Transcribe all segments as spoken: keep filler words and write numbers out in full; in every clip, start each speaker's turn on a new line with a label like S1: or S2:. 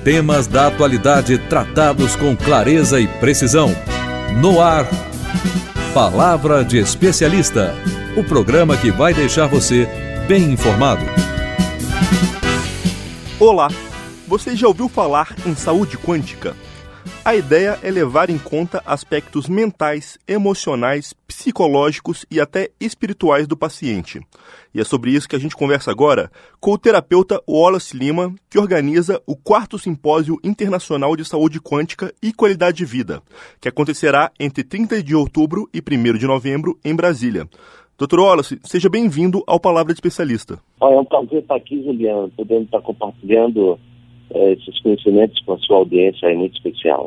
S1: Temas da atualidade tratados com clareza e precisão. No ar, Palavra de Especialista, o programa que vai deixar você bem informado.
S2: Olá, você já ouviu falar em saúde quântica? A ideia é levar em conta aspectos mentais, emocionais, psicológicos e até espirituais do paciente. E é sobre isso que a gente conversa agora com o terapeuta Wallace Lima, que organiza o quarto Simpósio Internacional de Saúde Quântica e Qualidade de Vida, que acontecerá entre trinta de outubro e primeiro de novembro em Brasília. doutor Wallace, seja bem-vindo ao Palavra de Especialista.
S3: É um prazer estar aqui, Juliano, podendo estar compartilhando é, esses conhecimentos com a sua audiência, é muito especial.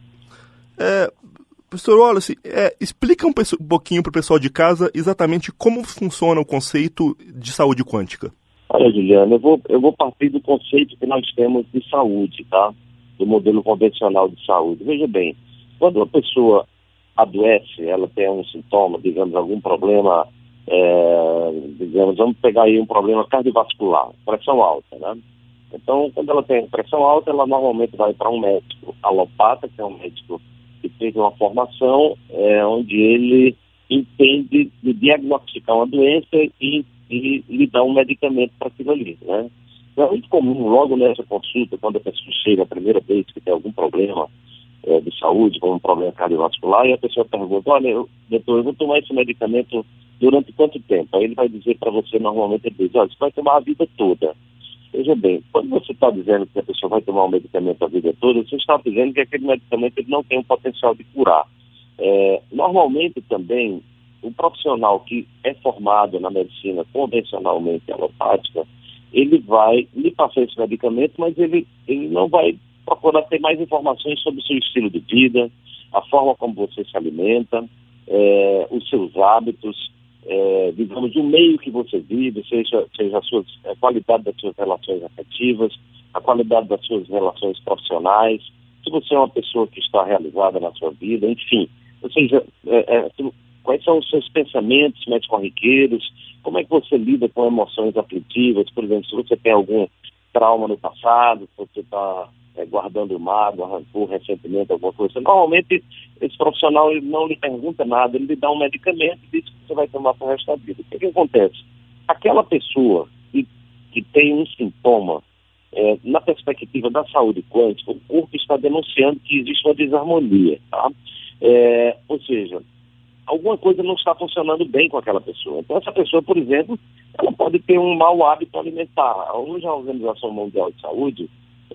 S2: É, professor Wallace, é, explica um, um pouquinho para o pessoal de casa exatamente como funciona o conceito de saúde quântica.
S3: Olha, Juliano, eu vou, eu vou partir do conceito que nós temos de saúde, tá? Do modelo convencional de saúde. Veja bem, quando uma pessoa adoece, ela tem um sintoma, digamos, algum problema, é, digamos, vamos pegar aí um problema cardiovascular, pressão alta, né? Então, quando ela tem pressão alta, ela normalmente vai para um médico alopata, que é um médico que fez uma formação é, onde ele entende de diagnosticar uma doença e, e lhe dar um medicamento para aquilo ali, né? Então, é muito comum, logo nessa consulta, quando a pessoa chega a primeira vez que tem algum problema é, de saúde, como um problema cardiovascular, e a pessoa pergunta, olha, eu, doutor, eu vou tomar esse medicamento durante quanto tempo? Aí ele vai dizer para você, normalmente, ele diz, olha, você vai tomar a vida toda. Veja bem, quando você está dizendo que a pessoa vai tomar um medicamento a vida toda, você está dizendo que aquele medicamento ele não tem o potencial de curar. É, normalmente também, o profissional que é formado na medicina convencionalmente alopática, ele vai lhe passar esse medicamento, mas ele, ele não vai procurar ter mais informações sobre o seu estilo de vida, a forma como você se alimenta, é, os seus hábitos, É, digamos, o meio que você vive, seja, seja a, sua, a qualidade das suas relações afetivas, a qualidade das suas relações profissionais, se você é uma pessoa que está realizada na sua vida, enfim, ou seja, é, é, quais são os seus pensamentos mais corriqueiros, como é que você lida com emoções aflitivas, por exemplo, se você tem algum trauma no passado, se você está é, guardando mágoa, rancor, ressentimento, alguma coisa. Normalmente, esse profissional ele não lhe pergunta nada, ele lhe dá um medicamento e diz que você vai tomar para o resto da vida. O que, que acontece? Aquela pessoa que, que tem um sintoma, é, na perspectiva da saúde quântica, o corpo está denunciando que existe uma desarmonia, tá? É, ou seja, alguma coisa não está funcionando bem com aquela pessoa. Então, essa pessoa, por exemplo, ela pode ter um mau hábito alimentar. Hoje, a Organização Mundial de Saúde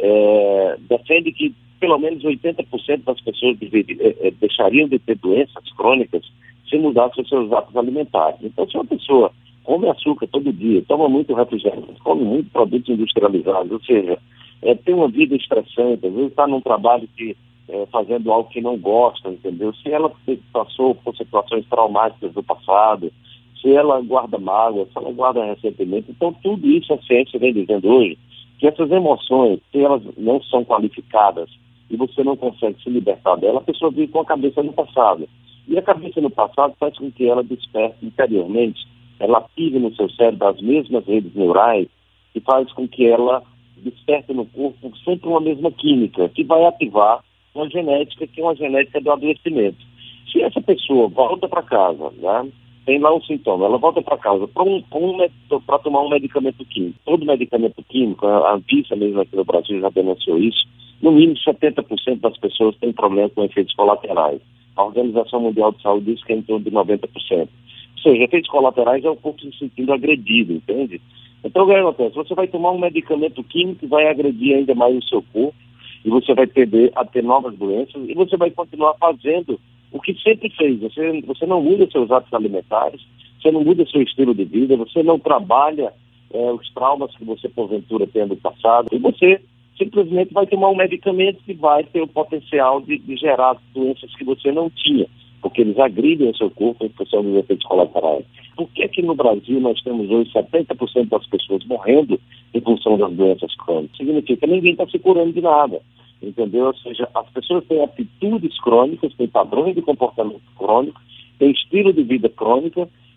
S3: é, defende que pelo menos oitenta por cento das pessoas deveria, é, deixariam de ter doenças crônicas se mudassem os seus hábitos alimentares. Então, se uma pessoa come açúcar todo dia, toma muito refrigerante, come muito produtos industrializados, ou seja, é, tem uma vida estressante, às vezes está num trabalho que É, fazendo algo que não gosta, entendeu? Se ela passou por situações traumáticas do passado, se ela guarda mágoa, se ela guarda ressentimento, então tudo isso a ciência vem dizendo hoje, que essas emoções, se elas não são qualificadas e você não consegue se libertar dela, a pessoa vive com a cabeça no passado. E a cabeça no passado faz com que ela desperte interiormente, ela ative no seu cérebro as mesmas redes neurais e faz com que ela desperte no corpo sempre uma mesma química, que vai ativar uma genética que é uma genética do adoecimento. Se essa pessoa volta para casa, né, tem lá um sintoma, ela volta para casa para um, um, tomar um medicamento químico. Todo medicamento químico, a Anvisa mesmo aqui no Brasil já denunciou isso, no mínimo setenta por cento das pessoas têm problema com efeitos colaterais. A Organização Mundial de Saúde diz que é em torno de noventa por cento. Ou seja, efeitos colaterais é o corpo se sentindo agredido, entende? Então, o que acontece? Você vai tomar um medicamento químico que vai agredir ainda mais o seu corpo, e você vai tender a ter novas doenças, e você vai continuar fazendo o que sempre fez. Você, você não muda seus hábitos alimentares, você não muda seu estilo de vida, você não trabalha é, os traumas que você, porventura, tem no passado, e você simplesmente vai tomar um medicamento que vai ter o potencial de, de gerar doenças que você não tinha, porque eles agridem o seu corpo em função dos efeitos colaterais. Por que que no Brasil nós temos hoje setenta por cento das pessoas morrendo em função das doenças crônicas? Significa que ninguém está se curando de nada, entendeu? Ou seja, as pessoas têm atitudes crônicas, têm padrões de comportamento crônico, têm estilo de vida crônica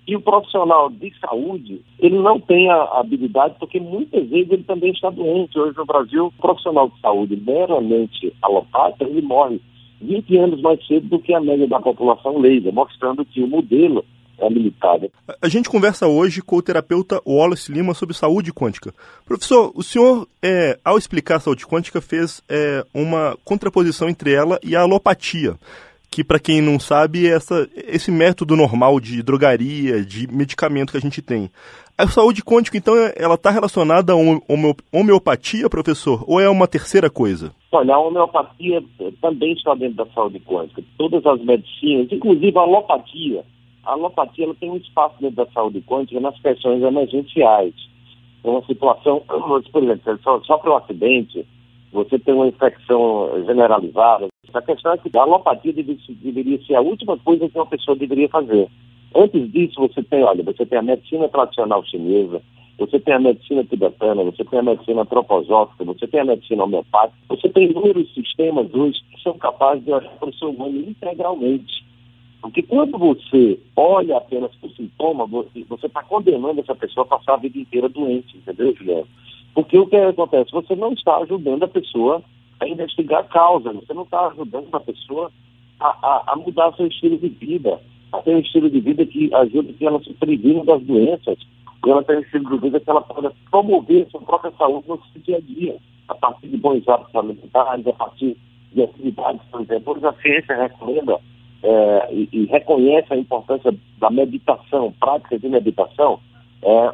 S3: E o profissional de saúde, ele não tem a habilidade, porque muitas vezes ele também está doente. Hoje no Brasil, o profissional de saúde meramente alopata, ele morre vinte anos mais cedo do que a média da população leiga, mostrando que o modelo é limitado.
S2: A gente conversa hoje com o terapeuta Wallace Lima sobre saúde quântica. Professor, o senhor, é, ao explicar a saúde quântica, fez é, uma contraposição entre ela e a alopatia, que, para quem não sabe, é essa, esse método normal de drogaria, de medicamento que a gente tem. A saúde quântica, então, ela está relacionada a homeopatia, professor, ou é uma terceira coisa?
S3: Olha, a homeopatia também está dentro da saúde quântica. Todas as medicinas, inclusive a alopatia, a alopatia ela tem um espaço dentro da saúde quântica nas questões emergenciais. É uma situação, por exemplo, só, sofre um acidente, você tem uma infecção generalizada. A questão é que a alopatia deve, deveria ser a última coisa que uma pessoa deveria fazer. Antes disso, você tem, olha, você tem a medicina tradicional chinesa, você tem a medicina tibetana, você tem a medicina antroposófica, você tem a medicina homeopática, você tem inúmeros sistemas hoje que são capazes de olhar para o ser humano integralmente. Porque quando você olha apenas para o sintoma, você está condenando essa pessoa a passar a vida inteira doente, entendeu, Juliano? Porque o que acontece? Você não está ajudando a pessoa a investigar a causa, você não está ajudando a pessoa a, a, a mudar seu estilo de vida, a ter um estilo de vida que ajude que ela se previna das doenças, e ela tem um estilo de vida que ela pode promover sua própria saúde no seu dia a dia, a partir de bons hábitos alimentares, a partir de atividades, por exemplo. Hoje a ciência recomenda é, e, e reconhece a importância da meditação, práticas de meditação, é,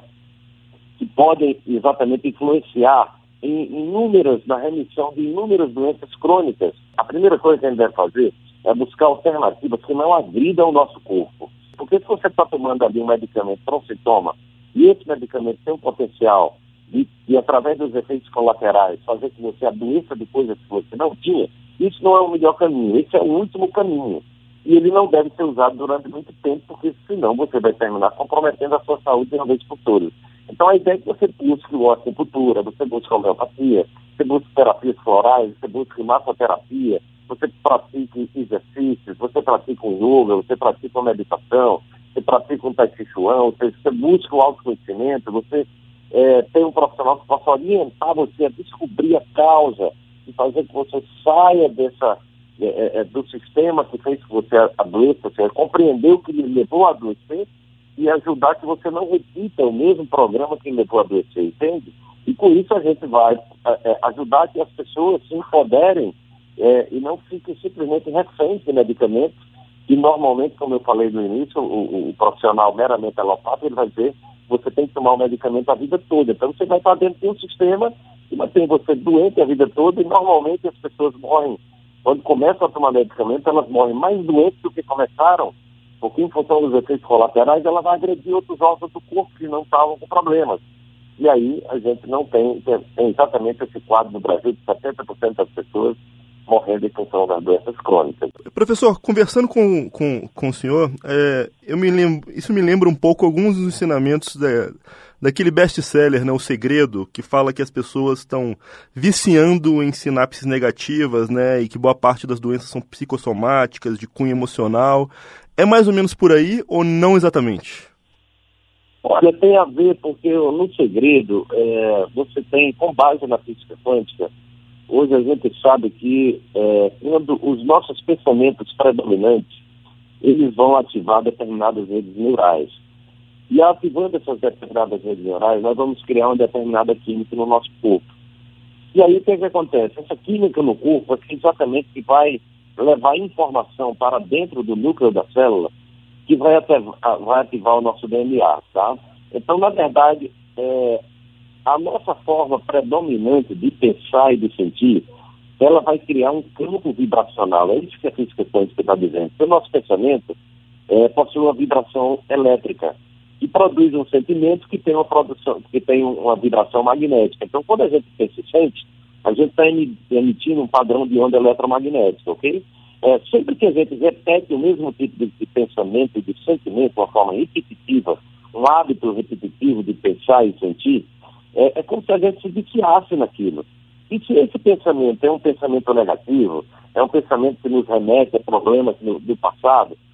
S3: que podem exatamente influenciar em inúmeras, na remissão de inúmeras doenças crônicas. A primeira coisa que a gente deve fazer é buscar alternativas que não agridam o nosso corpo. Porque se você está tomando ali um medicamento para um sintoma, e esse medicamento tem um potencial de, de, através dos efeitos colaterais, fazer que você adoeça de coisas que você não tinha, isso não é o melhor caminho, esse é o último caminho. E ele não deve ser usado durante muito tempo, porque senão você vai terminar comprometendo a sua saúde de uma vez por todas. Então a ideia é que você busque o acupuntura, você busque a homeopatia, você busque terapias florais, você busque massoterapia, você pratique exercícios, você pratica um yoga, você pratica uma meditação, você pratica um tai chi chuan, você, você busca o autoconhecimento, você é, tem um profissional que possa orientar você a descobrir a causa e fazer que você saia dessa, é, é, do sistema que fez que você adoeça, você compreender o que lhe levou a adoecer e ajudar que você não repita o mesmo programa que lhe levou a adoecer, entende? E com isso a gente vai é, ajudar que as pessoas se empoderem É, e não fiquem simplesmente reféns de medicamentos, que normalmente, como eu falei no início, o, o profissional meramente alopata, ele vai dizer que você tem que tomar o medicamento a vida toda. Então você vai estar dentro de um sistema que mantém você doente a vida toda, e normalmente as pessoas morrem, quando começam a tomar medicamento, elas morrem mais doentes do que começaram, porque em função dos efeitos colaterais, ela vai agredir outros órgãos do corpo que não estavam com problemas. E aí a gente não tem, tem exatamente esse quadro no Brasil de setenta por cento das pessoas morrendo em função das doenças crônicas.
S2: Professor, conversando com, com, com o senhor, é, eu me lembro, isso me lembra um pouco alguns dos ensinamentos da, daquele best-seller, né, O Segredo, que fala que as pessoas estão viciando em sinapses negativas, né, e que boa parte das doenças são psicossomáticas, de cunho emocional. É mais ou menos por aí ou não exatamente?
S3: Olha, tem a ver porque no Segredo, é, você tem, com base na física quântica, hoje a gente sabe que é, quando os nossos pensamentos predominantes, eles vão ativar determinadas redes neurais. E ativando essas determinadas redes neurais, nós vamos criar uma determinada química no nosso corpo. E aí o que, é que acontece? Essa química no corpo é exatamente que vai levar informação para dentro do núcleo da célula, que vai ativar, vai ativar o nosso D N A, tá? Então, na verdade, é, a nossa forma predominante de pensar e de sentir, ela vai criar um campo vibracional. É isso que a física quântica está dizendo. O nosso pensamento é, possui uma vibração elétrica e produz um sentimento que tem uma produção, que tem uma vibração magnética. Então, quando a gente pensa e sente, a gente está emitindo um padrão de onda eletromagnética, ok? É, sempre que a gente repete o mesmo tipo de, de pensamento e de sentimento, uma forma repetitiva, um hábito repetitivo de pensar e sentir, É, é como se a gente se viciasse naquilo. E se esse pensamento é um pensamento negativo, é um pensamento que nos remete a problemas no, do passado,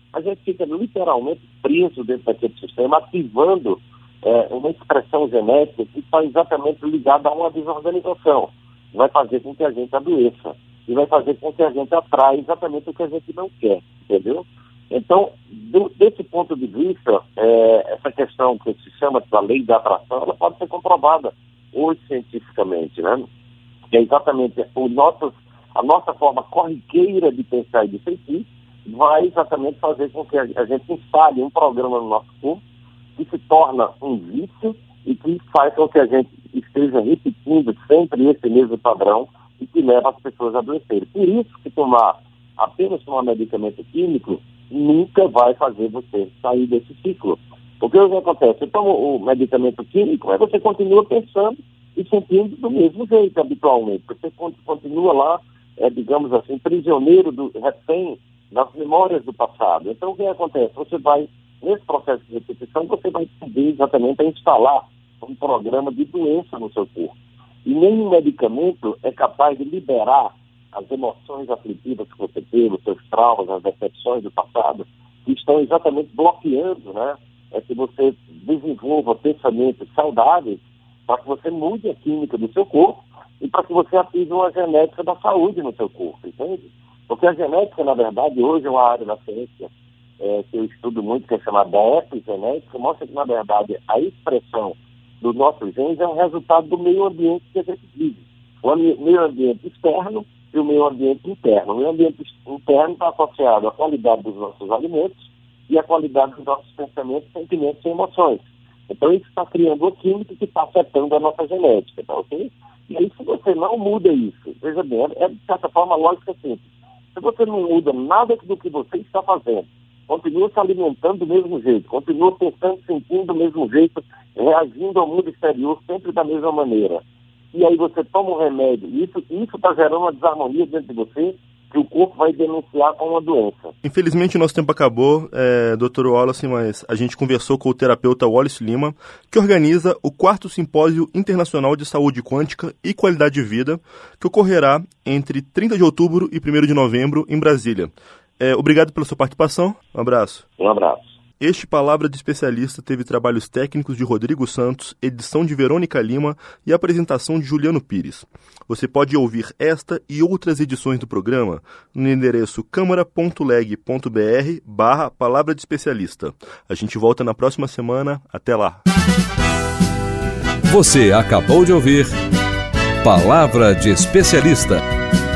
S3: a gente fica literalmente preso dentro daquele sistema, ativando é, uma expressão genética que está exatamente ligada a uma desorganização. Vai fazer com que a gente adoeça e vai fazer com que a gente atraia exatamente o que a gente não quer, entendeu? Então, do, desse ponto de vista, é, essa questão que se chama da lei da atração, ela pode ser comprovada hoje cientificamente, né? Que é exatamente o nosso, a nossa forma corriqueira de pensar e de sentir vai exatamente fazer com que a, a gente instale um programa no nosso corpo que se torna um vício e que faz com que a gente esteja repetindo sempre esse mesmo padrão e que leva as pessoas a adoecerem. Por isso que tomar apenas um medicamento químico nunca vai fazer você sair desse ciclo. Porque o que acontece? Você toma o medicamento químico, aí você continua pensando e sentindo do mesmo jeito habitualmente. Você continua lá, é, digamos assim, prisioneiro, do refém das memórias do passado. Então o que acontece? Você vai, nesse processo de repetição, você vai poder exatamente instalar um programa de doença no seu corpo. E nenhum medicamento é capaz de liberar as emoções aflitivas que você teve, os seus traumas, as decepções do passado, que estão exatamente bloqueando, né? É que você desenvolva pensamentos saudáveis para que você mude a química do seu corpo e para que você atinja uma genética da saúde no seu corpo, entende? Porque a genética, na verdade, hoje é uma área da ciência é, que eu estudo muito, que é chamada epigenética, mostra que, na verdade, a expressão dos nossos genes é um resultado do meio ambiente que a gente vive. O meio ambiente externo e o meio ambiente interno. O meio ambiente interno está associado à qualidade dos nossos alimentos e à qualidade dos nossos pensamentos, sentimentos e emoções. Então, isso está criando uma química que está afetando a nossa genética, tá ok? E aí, se você não muda isso, veja bem, é de certa forma lógica simples. Se você não muda nada do que você está fazendo, continua se alimentando do mesmo jeito, continua pensando, sentindo do mesmo jeito, reagindo ao mundo exterior sempre da mesma maneira, e aí você toma um remédio, e isso está gerando uma desarmonia dentro de você, que o corpo vai denunciar como uma doença.
S2: Infelizmente o nosso tempo acabou, é, doutor Wallace, mas a gente conversou com o terapeuta Wallace Lima, que organiza o quarto Simpósio Internacional de Saúde Quântica e Qualidade de Vida, que ocorrerá entre trinta de outubro e primeiro de novembro em Brasília. É, obrigado pela sua participação, um abraço.
S3: Um abraço.
S2: Este Palavra de Especialista teve trabalhos técnicos de Rodrigo Santos, edição de Verônica Lima e apresentação de Juliano Pires. Você pode ouvir esta e outras edições do programa no endereço câmara.leg.br barra Palavra de Especialista. A gente volta na próxima semana. Até lá.
S1: Você acabou de ouvir Palavra de Especialista.